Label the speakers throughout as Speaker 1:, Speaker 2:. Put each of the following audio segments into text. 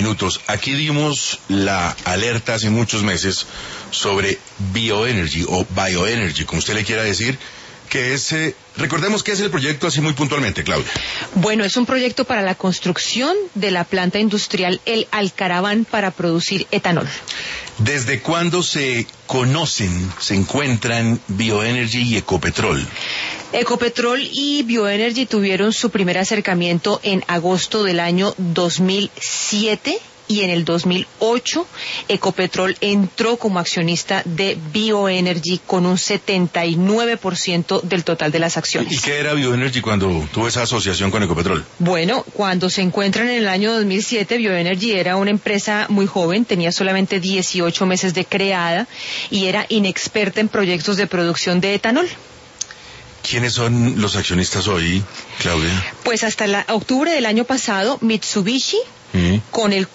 Speaker 1: minutos. Aquí dimos la alerta hace muchos meses sobre bioenergy o bioenergy, como usted le quiera decir, que es, recordemos qué es el proyecto así muy puntualmente, Claudia.
Speaker 2: Bueno, es un proyecto para la construcción de la planta industrial El Alcaraván para producir etanol.
Speaker 1: ¿Desde cuándo se conocen, se encuentran Bioenergy y Ecopetrol?
Speaker 2: Ecopetrol y Bioenergy tuvieron su primer acercamiento en agosto del año 2007 y en el 2008 Ecopetrol entró como accionista de Bioenergy con un 79% del total de las acciones.
Speaker 1: ¿Y qué era Bioenergy cuando tuvo esa asociación con Ecopetrol?
Speaker 2: Bueno, cuando se encuentran en el año 2007, Bioenergy era una empresa muy joven, tenía solamente 18 meses de creada y era inexperta en proyectos de producción de etanol.
Speaker 1: ¿Quiénes son los accionistas hoy, Claudia?
Speaker 2: Pues hasta octubre del año pasado, Mitsubishi con el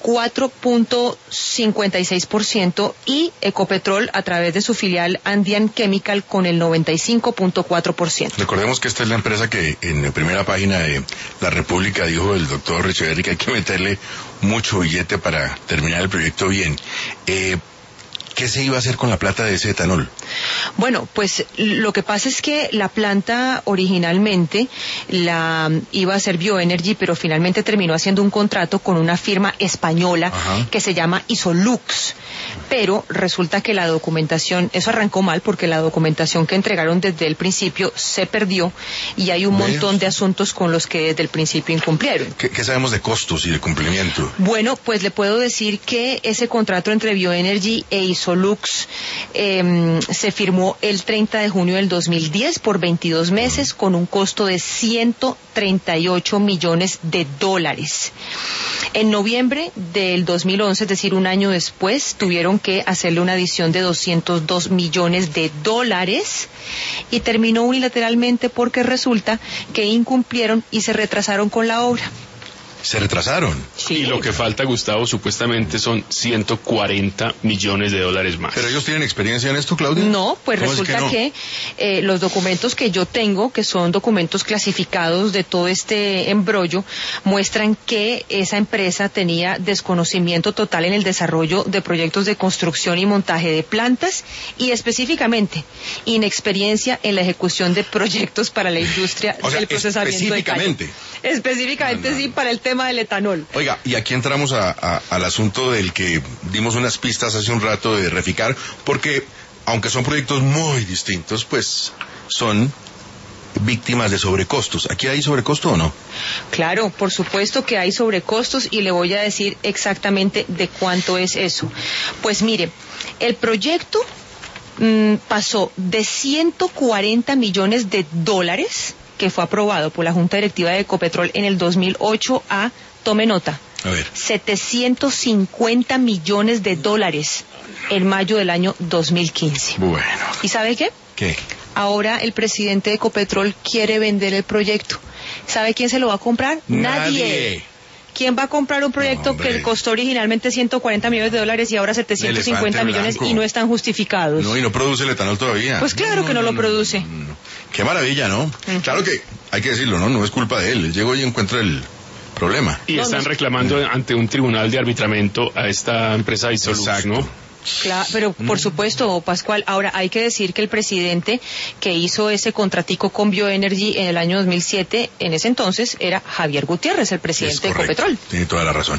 Speaker 2: 4.56% y Ecopetrol a través de su filial Andean Chemical con el 95.4%.
Speaker 1: Recordemos que esta es la empresa que en la primera página de La República dijo el doctor Echeverry que hay que meterle mucho billete para terminar el proyecto bien. ¿Qué se iba a hacer con la plata de ese etanol?
Speaker 2: Bueno, pues lo que pasa es que la planta originalmente la iba a hacer Bioenergy, pero finalmente terminó haciendo un contrato con una firma española que se llama Isolux. Pero resulta que la documentación, eso arrancó mal porque la documentación que entregaron desde el principio se perdió y hay un montón de asuntos con los que desde el principio incumplieron.
Speaker 1: ¿Qué sabemos de costos y de cumplimiento?
Speaker 2: Bueno, pues le puedo decir que ese contrato entre Bioenergy e Isolux se firmó el 30 de junio del 2010 por 22 meses con un costo de $138 millones. En noviembre del 2011, es decir, un año después, tuvieron que hacerle una adición de $202 millones y terminó unilateralmente porque resulta que incumplieron y se retrasaron con la obra.
Speaker 1: ¿Se retrasaron?
Speaker 2: Sí.
Speaker 3: Y lo que falta, Gustavo, supuestamente son $140 millones más.
Speaker 1: ¿Pero ellos tienen experiencia en esto, Claudia?
Speaker 2: No, pues resulta que los documentos que yo tengo, que son documentos clasificados de todo este embrollo, muestran que esa empresa tenía desconocimiento total en el desarrollo de proyectos de construcción y montaje de plantas y específicamente inexperiencia en la ejecución de proyectos para la industria del procesamiento de callo. Específicamente, sí, para el tema del etanol.
Speaker 1: Oiga, y aquí entramos al asunto del que dimos unas pistas hace un rato de Reficar, porque aunque son proyectos muy distintos, pues son víctimas de sobrecostos. ¿Aquí hay sobrecosto o no?
Speaker 2: Claro, por supuesto que hay sobrecostos y le voy a decir exactamente de cuánto es eso. Pues mire, el proyecto pasó de $140 millones que fue aprobado por la Junta Directiva de Ecopetrol en el 2008 a, tome nota,
Speaker 1: a ver,
Speaker 2: $750 millones en mayo del año 2015.
Speaker 1: Bueno.
Speaker 2: ¿Y sabe qué?
Speaker 1: ¿Qué?
Speaker 2: Ahora el presidente de Ecopetrol quiere vender el proyecto. ¿Sabe quién se lo va a comprar? Nadie. ¿Quién va a comprar un proyecto que costó originalmente $140 millones y ahora 750 millones y no están justificados?
Speaker 1: No, y no produce el etanol todavía.
Speaker 2: Pues claro que no lo produce.
Speaker 1: Qué maravilla, ¿no? Claro que hay que decirlo, ¿no? No es culpa de él. Él llegó y encuentra el problema.
Speaker 3: Y están reclamando ante un tribunal de arbitramiento a esta empresa Isolux, ¿no?
Speaker 2: Claro, pero por supuesto, Pascual, ahora hay que decir que el presidente que hizo ese contratico con Bioenergy en el año 2007, en ese entonces era Javier Gutiérrez, el presidente de Ecopetrol.
Speaker 1: Tiene toda la razón.